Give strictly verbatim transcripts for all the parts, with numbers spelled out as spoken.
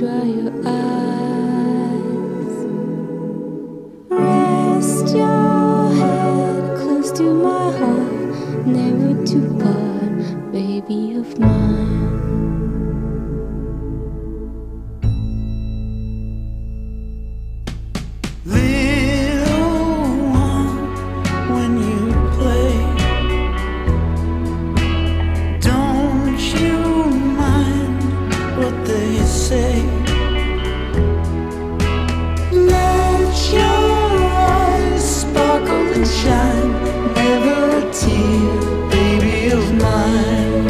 dry your eyes. Rest your head close to my heart, never to part, baby of mine. Let your eyes sparkle and shine, never a tear, baby of mine.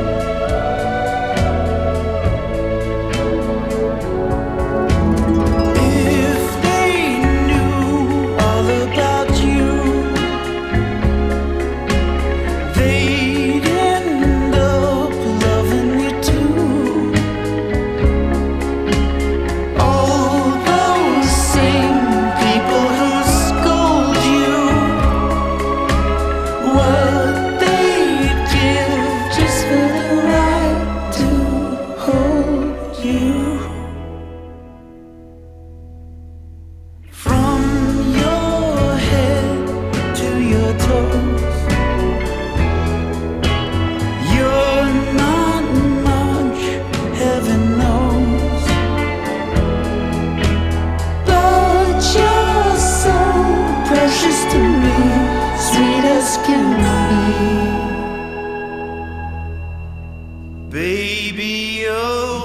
If they knew all about you, they'd end up loving you too. What they'd give just for the right to hold you. From your head to your toes, you're not much, heaven knows, but you're so precious to me, sweet as can be. Baby, oh